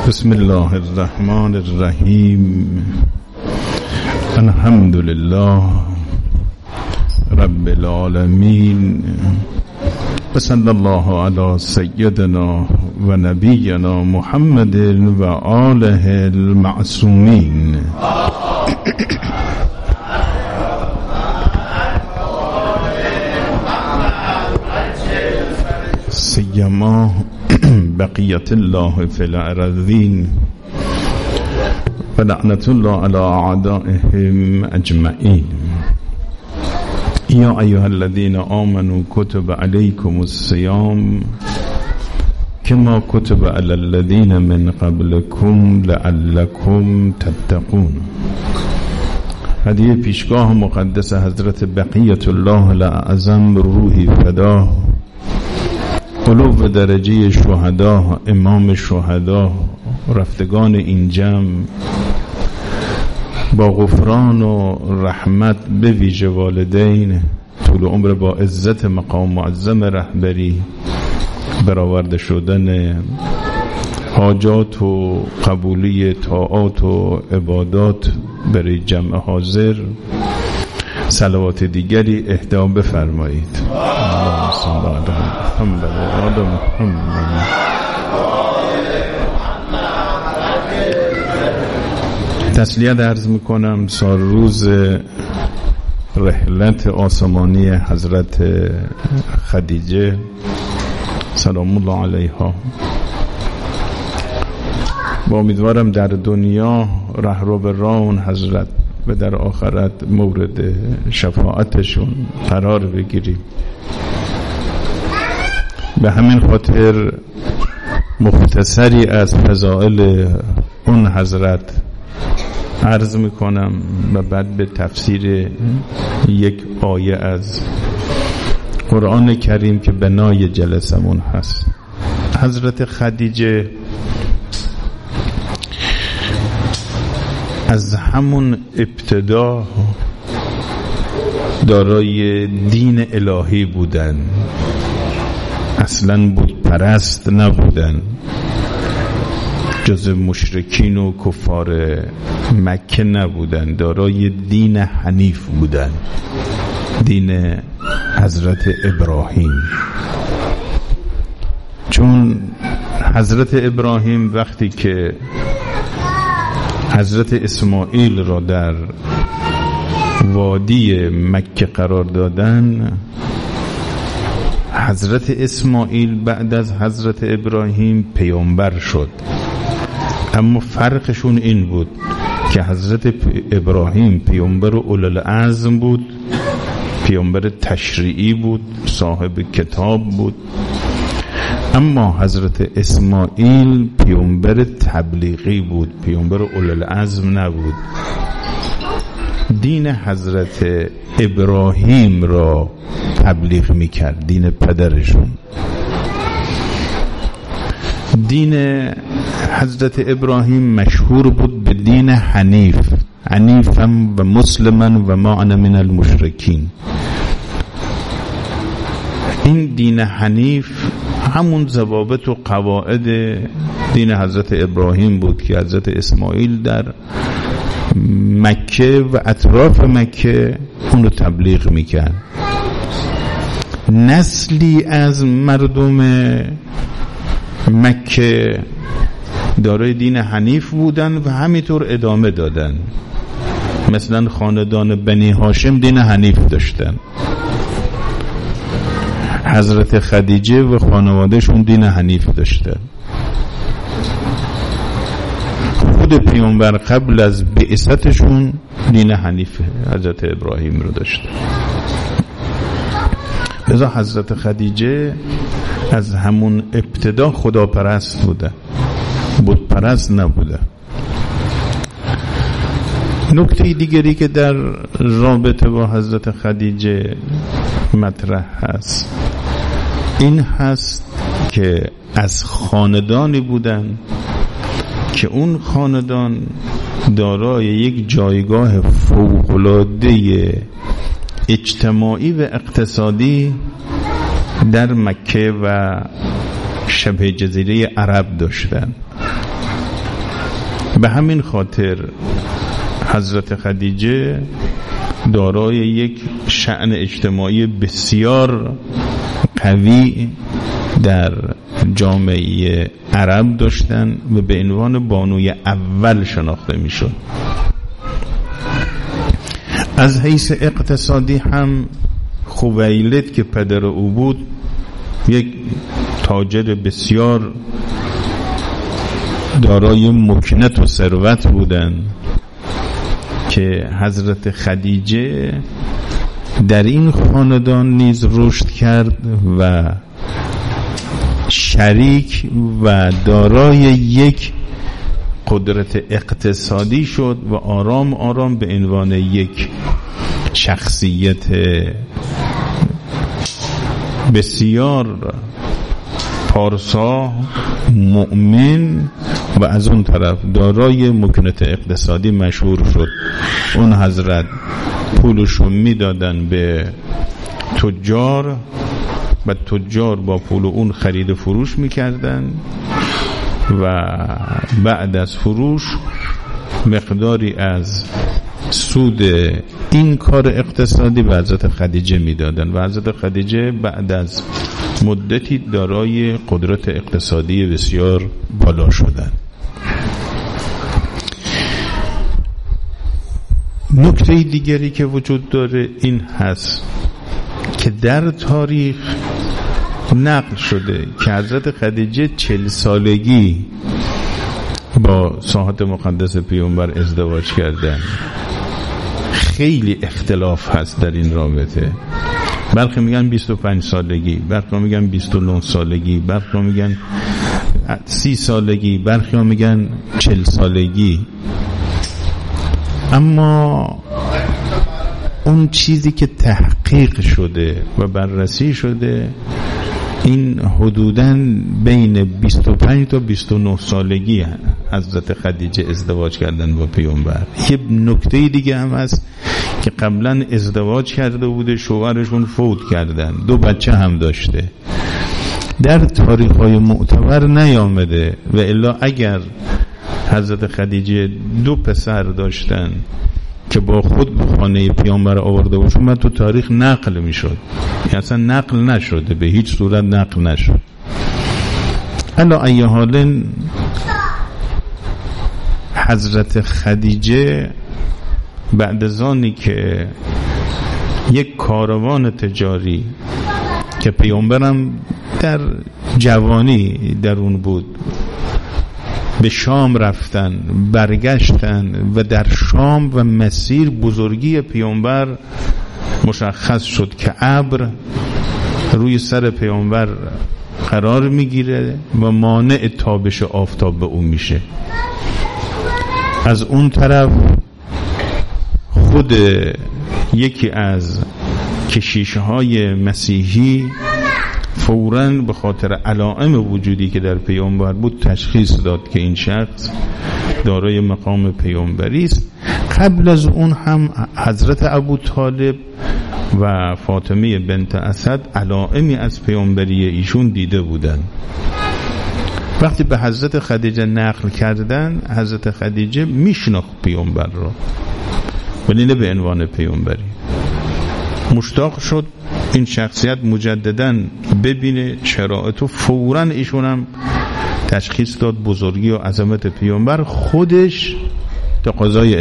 بسم الله الرحمن الرحیم. الحمد لله رب العالمین و صلی الله علی سیدنا و نبینا محمد و آله المعصومین. سیما بقیت الله فی الارضین و لعنت الله علی اعدائهم اجمعین. یا ایها الذین آمنوا کتب علیکم الصیام کما کتب علی الذین من قبلکم لعلکم تتقون. هدیه پیشگاه مقدس حضرت بقیت الله الاعظم روحی فدا، قلوب درجه شهدا، امام شهدا، رفتگان این جمع با غفران و رحمت به ویژه والدین، طول عمر با عزت مقام معظم رهبری، برآورده شدن حاجات و قبولی طاعات و عبادات برای جمع حاضر، صلوات دیگری اهدا بفرمایید. اللهم صل علی محمد. تسلیت عرض میکنم سال روز رحلت آسمانی حضرت خدیجه سلام الله علیها. با امیدوارم در دنیا رهرو به راه اون حضرت و در آخرت مورد شفاعتشون قرار بگیریم. به همین خاطر مختصری از فضائل اون حضرت عرض میکنم و بعد به تفسیر یک آیه از قرآن کریم که بنای جلسمون هست. حضرت خدیجه از همون ابتدا دارای دین الهی بودن، اصلا بود پرست نبودن، جز مشرکین و کفار مکه نبودن، دارای دین حنیف بودن، دین حضرت ابراهیم. چون حضرت ابراهیم وقتی که حضرت اسماعیل را در وادی مکه قرار دادن، حضرت اسماعیل بعد از حضرت ابراهیم پیامبر شد. اما فرقشون این بود که حضرت ابراهیم پیامبر اولوالعزم بود، پیامبر تشریعی بود، صاحب کتاب بود، اما حضرت اسماعیل پیامبر تبلیغی بود، پیامبر اولوالعزم نبود. دین حضرت ابراهیم را تبلیغ میکرد، دین پدرشون. دین حضرت ابراهیم مشهور بود به دین حنیف، حنیفا و مسلما و ما انا من المشرکین. این دین حنیف همون ضوابط و قواعد دین حضرت ابراهیم بود که حضرت اسماعیل در مکه و اطراف مکه اونو تبلیغ میکرد. نسلی از مردم مکه دارای دین حنیف بودن و همینطور ادامه دادن. مثلا خاندان بنی هاشم دین حنیف داشتن، حضرت خدیجه و خانوادهشون دین حنیف داشتن. خود پیامبر قبل از بعثتشون دین حنیف حضرت ابراهیم رو داشتن. لذا حضرت خدیجه از همون ابتدا خداپرست بوده، بت پرست نبوده. نکته دیگری که در رابطه با حضرت خدیجه مطرح هست این هست که از خاندانی بودن که اون خاندان دارای یک جایگاه فوق‌العاده اجتماعی و اقتصادی در مکه و شبه جزیره عرب داشتن. به همین خاطر حضرت خدیجه دارای یک شأن اجتماعی بسیار قوی در جامعه عرب داشتن و به عنوان بانوی اول شناخته میشد. از حیث اقتصادی هم خویلد که پدر او بود یک تاجر بسیار دارای مکنت و ثروت بودند که حضرت خدیجه در این خاندان نیز رشد کرد و شریک و دارای یک قدرت اقتصادی شد و آرام آرام به عنوان یک شخصیت بسیار پارسا، مؤمن و از اون طرف دارای مکنت اقتصادی مشهور شد. اون حضرت پولشو میدادن به تجار و تجار با پول اون خرید و فروش میکردن و بعد از فروش مقداری از سود این کار اقتصادی به حضرت خدیجه میدادن و حضرت خدیجه بعد از مدتی دارای قدرت اقتصادی بسیار بالا شدن. نکته دیگری که وجود داره این هست که در تاریخ نقل شده که حضرت خدیجه 40 سالگی با ساحت مقدس پیامبر ازدواج کردن. خیلی اختلاف هست در این رابطه. برخی میگن 25 سالگی، برخی میگن 29 سالگی، برخی میگن 30 سالگی، برخی میگن 40 سالگی. اما اون چیزی که تحقیق شده و بررسی شده این حدوداً بین 25 تا 29 سالگی حضرت خدیجه ازدواج کردن با پیامبر. یه نکته دیگه هم هست که قبلا ازدواج کرده بوده، شوهرشون فوت کردن، 2 بچه هم داشته. در تاریخ‌های معتبر نیامده و الا اگر حضرت خدیجه 2 پسر داشتن که با خود به خانه پیامبر آورده باشون من تو تاریخ نقل میشد، یعنی اصلا نقل نشده، به هیچ صورت نقل نشد. الا ای حال حضرت خدیجه بعد از آنی که یک کاروان تجاری که پیامبرم در جوانی در اون بود به شام رفتن، برگشتن و در شام و مسیر بزرگی پیامبر مشخص شد که ابر روی سر پیامبر قرار میگیره و مانع تابش آفتاب به اون میشه. از اون طرف خود یکی از کشیش‌های مسیحی فوراً به خاطر علائم وجودی که در پیامبر بود تشخیص داد که این شخص دارای مقام پیامبری است. قبل از اون هم حضرت ابو طالب و فاطمه بنت اسد علائمی از پیامبری ایشون دیده بودن. وقتی به حضرت خدیجه نقل کردن، حضرت خدیجه میشناخت پیامبر را ولی نه به عنوان پیامبری. مشتاق شد این شخصیت مجدداً ببینه شرایط و فوراً ایشون هم تشخیص داد بزرگی و عظمت پیامبر، خودش تقاضای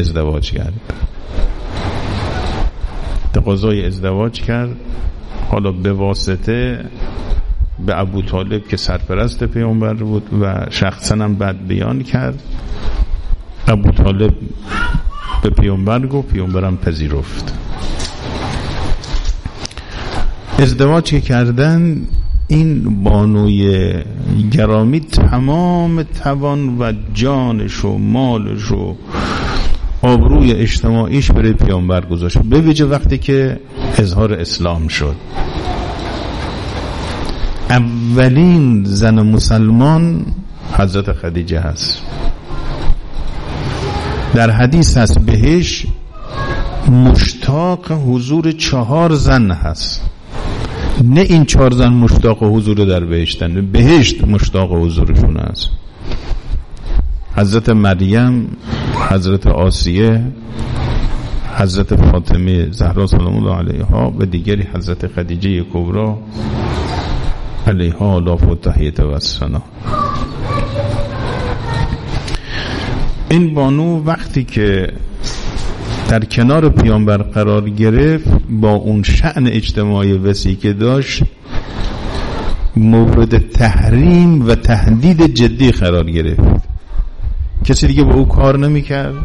ازدواج کرد. حالا به واسطه به ابو طالب که سرپرست پیامبر بود و شخصاً هم بعد بیان کرد. ابو طالب به پیامبر گفت، پیامبرم پذیرفت. ازدواج که کردن این بانوی گرامی تمام توان و جانش و مالش و آبروی اجتماعیش برای پیامبر گذاشت، به ویژه وقتی که اظهار اسلام شد. اولین زن مسلمان حضرت خدیجه هست. در حدیث هست بهش مشتاق حضور 4 زن هست، نه این 4 زن مشتاق حضور در بهشتن، بهشت مشتاق حضورشون هست. حضرت مریم، حضرت آسیه، حضرت فاطمه زهرا سلام الله علیها و دیگری حضرت خدیجه کبرا علیها الاف التحیه و الثنا. این بانو وقتی که در کنار پیامبر قرار گرفت با اون شأن اجتماعی وسیع که داشت مورد تحریم و تهدید جدی قرار گرفت. کسی دیگه با او کار نمی‌کرد،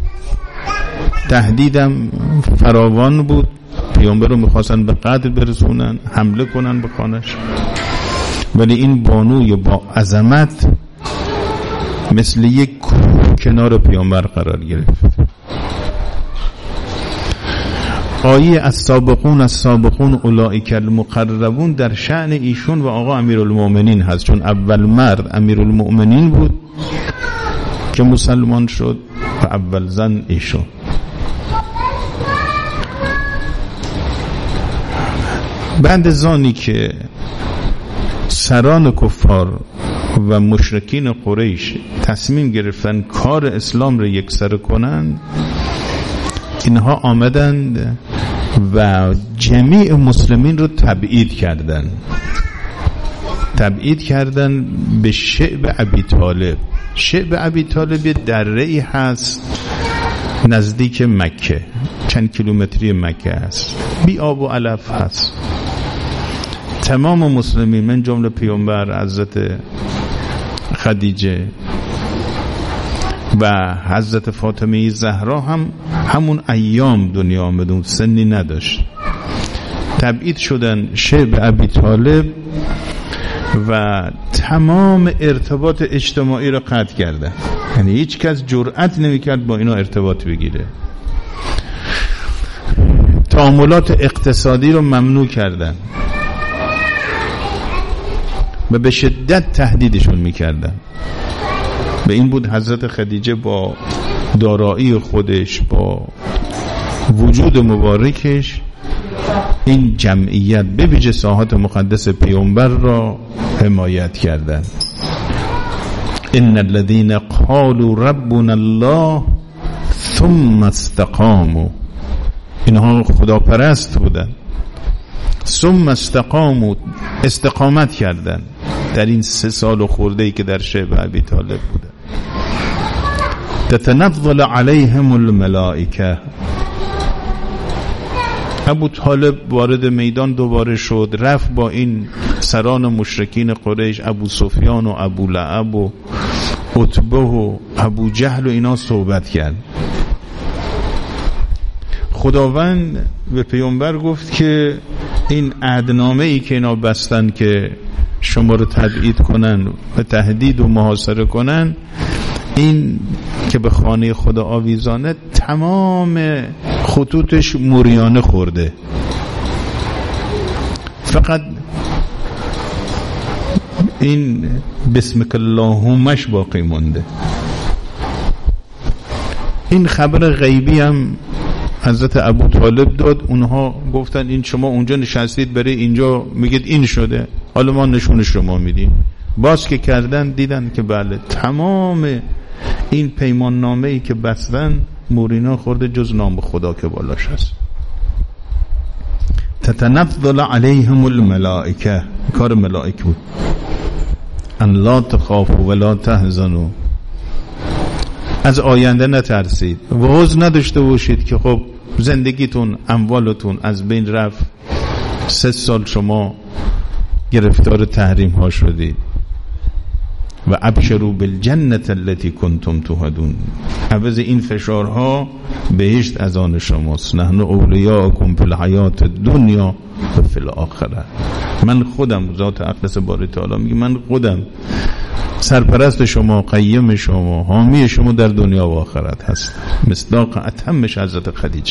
تهدیدم فراوان بود. پیامبر رو می‌خواستن به قتل برسونن، حمله کنن به خانه‌اش، ولی این بانوی با عظمت مثل یک کنار پیامبر قرار گرفت. آیه السابقون اولئک المقربون در شأن ایشون و آقا امیرالمؤمنین هست، چون اول مرد امیرالمؤمنین بود که مسلمان شد و اول زن ایشون. بعد از آنی که سران کفار و مشرکین قریش تصمیم گرفتن کار اسلام رو یکسره کنند، اینها آمدند و جمیع مسلمین رو تبعید کردن به شعب ابی طالب. شعب ابی طالب یه دره‌ای هست نزدیک مکه، چند کیلومتری مکه هست، بی آب و علف هست. تمام مسلمین من جمله پیامبر، حضرت خدیجه و حضرت فاطمه زهرا هم همون ایام دنیا آمدون، سنی نداشت، تبعید شدن شعب ابی طالب و تمام ارتباط اجتماعی رو قطع کردن. یعنی هیچ کس جرأت نمی‌کرد با اینا ارتباط بگیره. تعاملات اقتصادی رو ممنوع کردن و به شدت تهدیدشون می‌کردن. به این بود حضرت خدیجه با دارایی خودش، با وجود مبارکش، این جمعیت به ویژه ساحات مقدس پیامبر را حمایت کردند. ان الذين قالوا ربنا الله ثم استقاموا، اینها خداپرست بودند، ثم استقاموا، استقامت کردند در این 3 سال و خورده‌ای که در شعب ابی طالب بودند. تتنزل علیهم الملائکه. ابو طالب وارد میدان دوباره شد، رفت با این سران مشرکین قریش، ابو سفیان و ابو لهب و عتبه و ابو جهل و اینا صحبت کرد. خداوند به پیامبر گفت که این عهدنامه ای که اینا بستن که شما رو تبعید کنن و تهدید و محاصره کنن، این که به خانه خدا آویزانه تمام خطوطش موریانه خورده، فقط این بسمک اللهمش باقی مونده. این خبر غیبی هم حضرت ابو طالب داد. اونها گفتن این شما اونجا نشستید برای اینجا میگید این شده، حالا ما نشون شما میدیم. باز که کردن دیدن که بله تمام این پیمان نامه ای که بستن مورینا خورده جز نام خدا که بالاش هست. تتنزل علیهم الملائکه، کار ملائکه بود. ان لا تخافوا ولا تحزنوا، از آینده نترسید و حزن نداشته باشید که خب زندگیتون، اموالتون از بین رفت، 3 سال شما گرفتار تحریم ها شدید. و ابشروا بالجنة التي کنتم توعدون، عوض این فشارها بهشت از آن شماست. نحن اولیاءکم فی الحیات الدنیا و فی الاخره. من خودم، ذات اقدس باری تعالی میگه، من خودم سرپرست شما، قیم شما، حامی شما در دنیا و آخرت هست. مصداق اتمش حضرت خدیجه.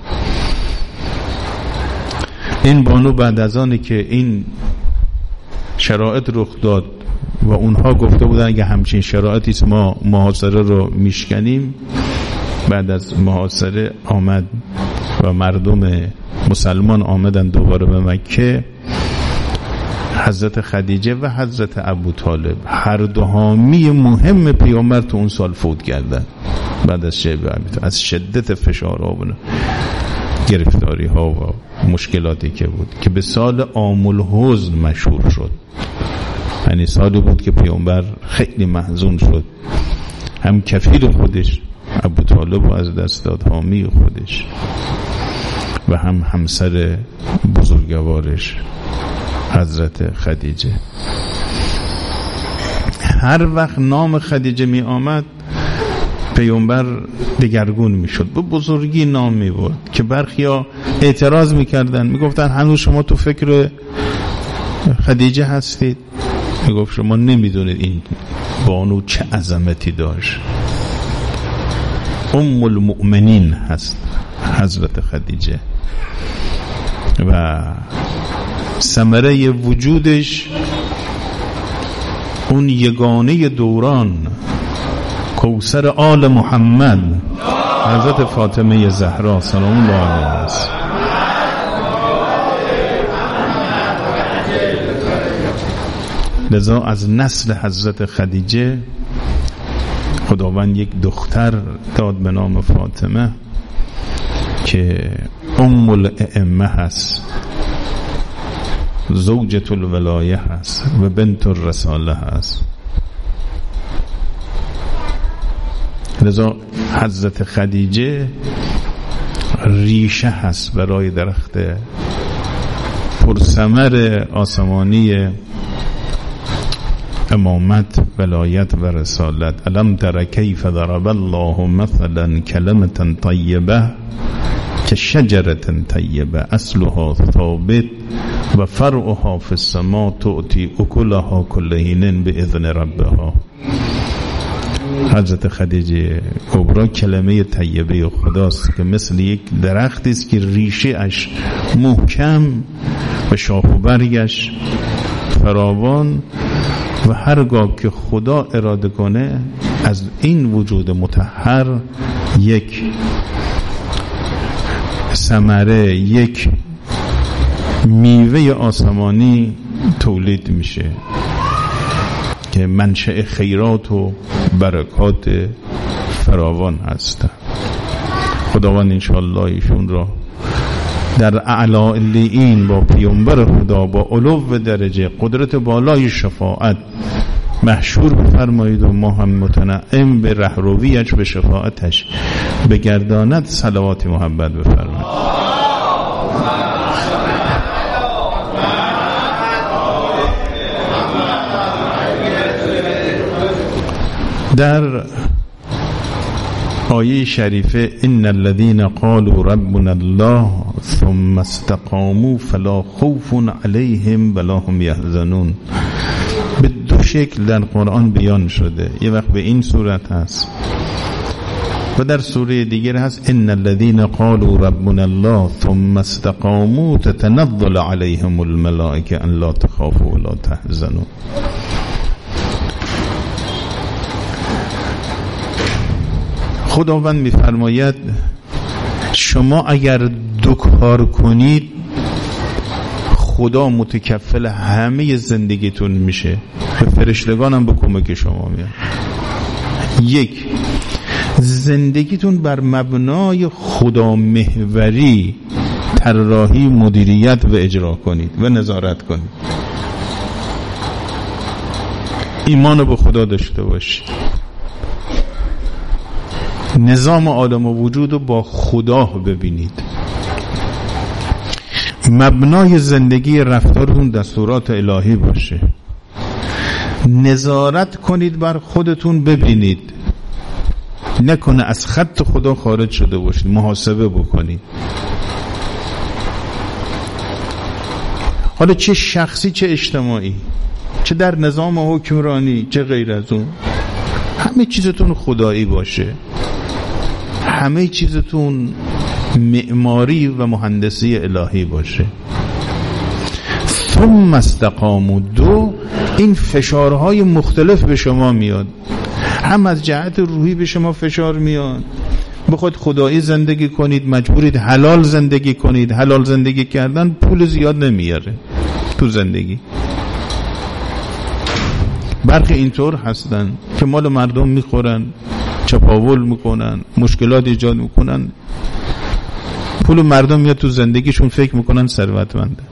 این بانو بعد از آنی که این شرایط رخ داد و اونها گفته بودن اگه همچین شرایطی است ما محاصره رو میشکنیم، بعد از محاصره آمد و مردم مسلمان آمدن دوباره به مکه. حضرت خدیجه و حضرت ابوطالب هر دو حامی مهم پیامبر تو اون سال فوت کردن بعد از شیبه از شدت فشارها و گرفتاری ها و مشکلاتی که بود که به سال عام الحزن مشهور شد. یعنی سالی بود که پیامبر خیلی محزون شد، هم کفیل خودش ابوطالب و از دست داد، حامی خودش، و هم همسر بزرگوارش حضرت خدیجه. هر وقت نام خدیجه می آمد پیامبر دگرگون می شد، به بزرگی نام می برد که برخیا اعتراض می کردن، می گفتن هنوز شما تو فکر خدیجه هستید. می گفت شما نمی دونید این بانو چه عظمتی داشت، ام المؤمنین هست حضرت خدیجه و ثمره وجودش اون یگانه دوران کوثر آل محمد حضرت فاطمه زهرا سلام الله علیها است. لذا از نسل حضرت خدیجه خداوند یک دختر داد به نام فاطمه که ام الائمه هست، زوجة الولایه هست و بنت الرساله هست. لذا حضرت خدیجه ریشه هست برای درخت پرثمر آسمانی امامت، ولایت و رسالت. الم تر کیف ضرب الله مثلا کلمة طیبه كشجرة طیبه اصلها ثابت و فرعها فی السماء تؤتی اکلها کل حین باذن ربها. حضرت خدیجه کبرا کلمه طیبه خداست که مثل یک درختی است که ریشه اش محکم و شاخ و برگش فراوان و هرگاه که خدا اراده کنه از این وجود مطهر یک ثمره، یک میوه آسمانی تولید میشه که منشأ خیرات و برکات فراوان هست. خداوند انشاءالله ایشون را در اعلی علیین با پیامبر خدا با علو درجه قدرت بالای شفاعت محشور بفرمایید و ما هم متنعم به رهرویش به شفاعتش بگرداند. صلوات محبت بفرمایید. در آیه شریفه ان الذين قالوا ربنا الله ثم استقاموا فلا خوف عليهم ولا هم يحزنون به دو شکل در قرآن بیان شده. یه وقت به این صورت هست و در سوره دیگر هست ان الذين قالوا ربنا الله ثم استقاموا تتنزل عليهم الملائكه ان لا تخافوا ولا تحزنوا. خداوند می‌فرماید شما اگر دو کار کنید خدا متکفل همه زندگیتون میشه، به فرشتگان هم به کمک شما میاد. یک، زندگیتون بر مبنای خدا محوری طراحی، مدیریت و اجرا کنید و نظارت کنید. ایمان به خدا داشته باشید، نظام عالم و وجود رو با خدا ببینید، مبنای زندگی رفتارتون دستورات الهی باشه، نظارت کنید بر خودتون، ببینید نکنه از خط خدا خارج شده باشید، محاسبه بکنید. حالا چه شخصی چه اجتماعی، چه در نظام حکمرانی چه غیر از اون، همه چیزتون خدایی باشه، همه چیزتون معماری و مهندسی الهی باشه. ثم استقاموا. دو، این فشارهای مختلف به شما میاد، هم از جهت روحی به شما فشار میاد، بخواید خدایی زندگی کنید مجبورید حلال زندگی کنید. حلال زندگی کردن پول زیاد نمیاره تو زندگی، برخی اینطور هستن که مال مردم میخورن، چپاول میکنن، مشکلات ایجاد میکنن، پول مردم میاد تو زندگیشون، فکر میکنن ثروتمنده.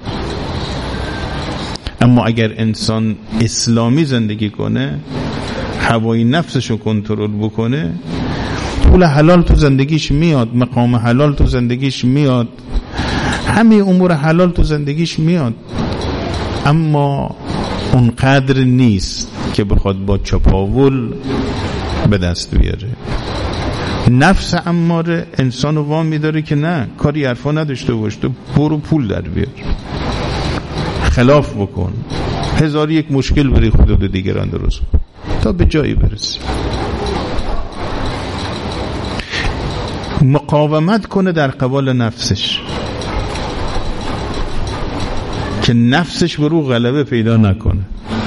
اما اگر انسان اسلامی زندگی کنه، هوای نفسشو کنترل بکنه، پول حلال تو زندگیش میاد، مقام حلال تو زندگیش میاد، همه امور حلال تو زندگیش میاد، اما اون قدر نیست که بخواد با چپاول به دست بیاره. نفس اماره انسانو وامی داره که نه، کاری حرفا نداشته باش، تو برو پول در بیار، خلاف بکن، 1001 مشکل برای خودت و دیگران درست کن تا به جایی برسی. مقاومت کنه در قبال نفسش که نفسش برو غلبه پیدا نکنه،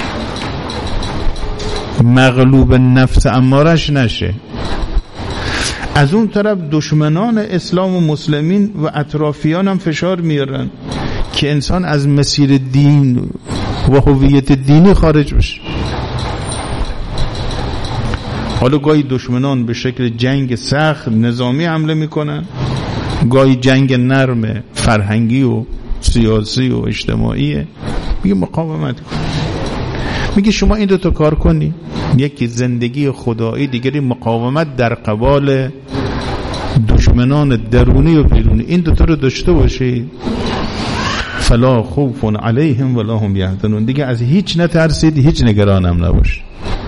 مغلوب نفس امارش نشه. از اون طرف دشمنان اسلام و مسلمین و اطرافیان هم فشار میارن که انسان از مسیر دین و هویت دینی خارج بشه. حالا گاهی دشمنان به شکل جنگ سخت نظامی حمله میکنن، گاهی جنگ نرم فرهنگی و سیاسی و اجتماعیه. میگه مقاومت کن، میگه شما این 2 تا کار کنی، یکی زندگی خدایی، دیگری مقاومت در قبال دشمنان درونی و بیرونی، این 2 تا رو داشته باشید، فلا خوف علیهم ولا هم یحزنون، دیگه از هیچ نترسید، هیچ نگرانم نباشید.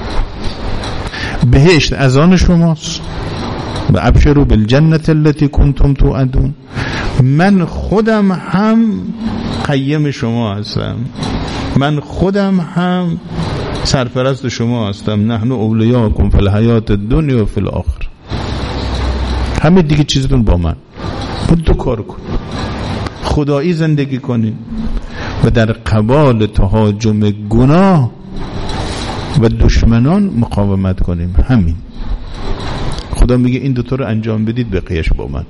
بهشت از آن شماست و ابشروا بالجنة التي کنتم توعدون. من خودم هم قیم شما هستم، من خودم هم سرپرست شما هستم، نحن اولیاءکم فی الحیات الدنیا و فی الاخره. همه دیگه چیزتون با من. بود 2 کار کن، خدایی زندگی کنیم و در قبال تهاجم گناه و دشمنان مقاومت کنیم. همین. خدا میگه این 2 تا رو انجام بدید، بقیه‌اش با من.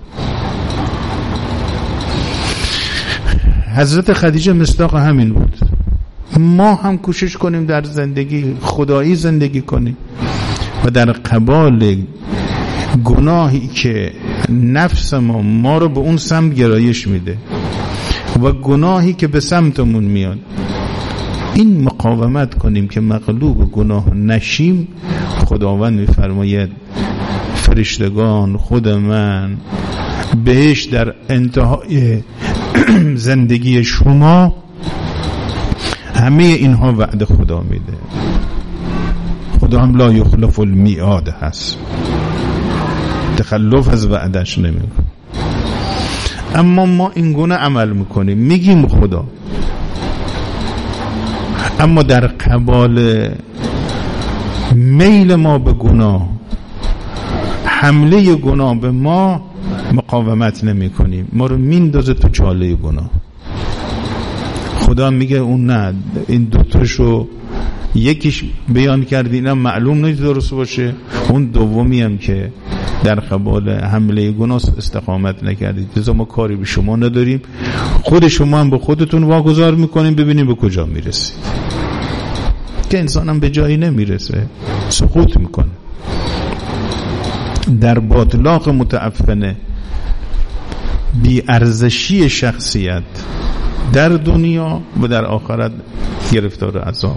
حضرت خدیجه مصداق همین بود. ما هم کوشش کنیم در زندگی خدایی زندگی کنیم و در قبال گناهی که نفس ما رو به اون سمت گرایش میده و گناهی که به سمتمون میاد، این مقاومت کنیم که مغلوب گناه نشیم. خداوند میفرماید فرشتگان، خود من، بهش در انتهای زندگی شما، همه اینها وعده خدا میده. خدا هم لا یخلف المیعاد هست، تخلف از وعدش نمیکنه. اما ما این گونه عمل میکنیم، میگیم خدا، اما در قبال میل ما به گناه، حمله گناه به ما، مقاومت نمی کنیم، ما رو میندازه تو چاله گناه. خدا میگه اون نه، این 2 تاشو یکیش بیان کردی، اینم معلوم نیست درست باشه، اون دومی هم که در قبال حمله گناه استقامت نکردید، لذا ما کاری به شما نداریم، خود شما هم به خودتون واگذار میکنیم، ببینیم به کجا میرسید. که انسان هم به جایی نمیرسه، سقوط میکنه در باطلاق متعفنه، بی ارزشی شخصیت در دنیا و در آخرت گرفتار عذاب.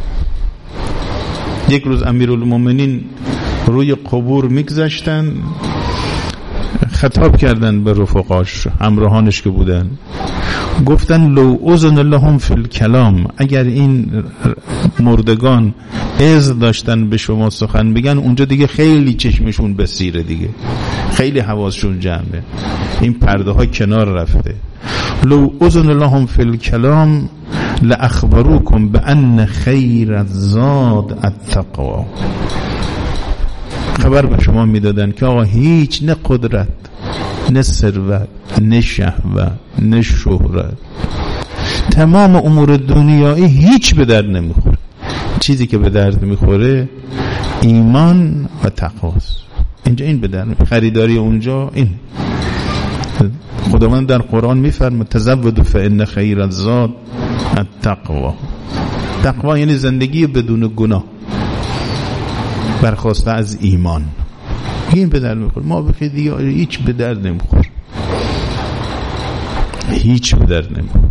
یک روز امیرالمومنین روی قبور میگذشتن، خطاب کردن به رفقاش، همراهانش که بودن، گفتن لو اذن لهم فی الکلام، اگر این مردگان اذن داشتن به شما سخن بگن، اونجا دیگه خیلی چشمشون بسیره، دیگه خیلی حواسشون جمعه، این پرده ها کنار رفته. لو اذن لهم فی الکلام لاخبروکم بان خیر الزاد التقوا، خبر به شما میدادن که آقا هیچ نه قدرت، نه ثروت، نه شهوت، نه شهرت، تمام امور دنیایی هیچ به درد نمیخوره. چیزی که به درد میخوره ایمان و تقواست. اینجا این به درد میخوره، خریداری اونجا این. خداوند در قرآن میفرماید تزودوا فإن خیر الزاد التقوا. تقوا یعنی زندگی بدون گناه، برخواسته از ایمان. این به درد میخور. ما بخیر دیگه هیچ به درد نمیخور، هیچ به درد نمیخور.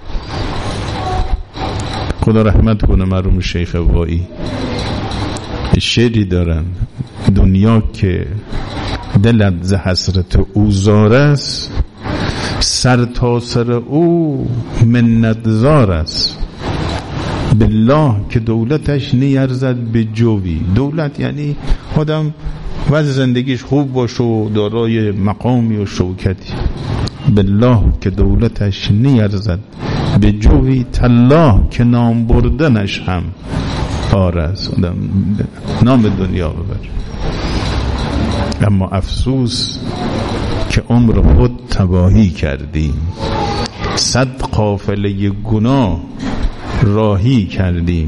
خدا رحمت کنه مرحوم شیخ وایی، شعری دارن: دنیا که دلت ز حسرت او زار است، سر تا سر او منت زار است. بالله که دولتش نیرزد به جوی. دولت یعنی آدم وضع زندگیش خوب باشه و دارای مقامی و شوکتی. بالله که دولتش نیرزد به جوی، تالله که نام بردنش هم آر است. آدم نام دنیا ببر. اما افسوس که عمر خود تباهی کردیم، 100 قافله گناه راهی کردیم.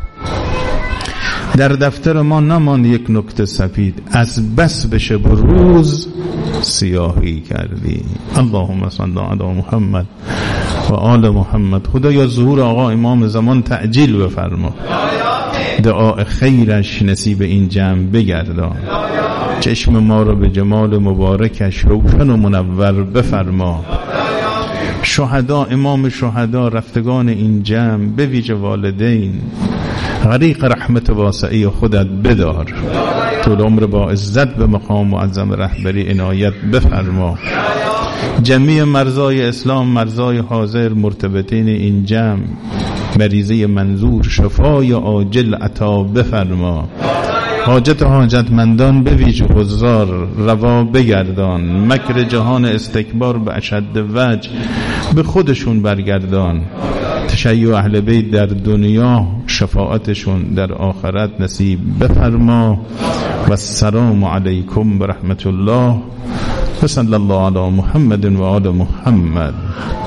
در دفتر ما نمان یک نکته سفید، از بس به شب و روز سیاهی کردیم. اللهم صل علی محمد و آل محمد. خدایا ظهور آقا امام زمان تعجیل بفرما، دعای خیرش نصیب این جمع بگردان، چشم ما را به جمال مبارکش روشن و منور بفرما. شهدا، امام شهدا، رفتگان این جمع، به ویژه والدین، غریق رحمت واسعی خودت بدار. طول عمر با عزت به مقام معظم رهبری عنایت بفرما. جمیع مرزای اسلام، مرزای حاضر، مرتبطین این جمع، مریضی منظور شفای عاجل عطا بفرما. حاجتمندان به ویژه حضار روا بگردان. مکر جهان استکبار به اشد وجه به خودشون برگردان. تشیع اهل بیت در دنیا، شفاعتشون در آخرت نصیب بفرما. و السلام علیکم و رحمت الله و صلی الله علی محمد و آل محمد.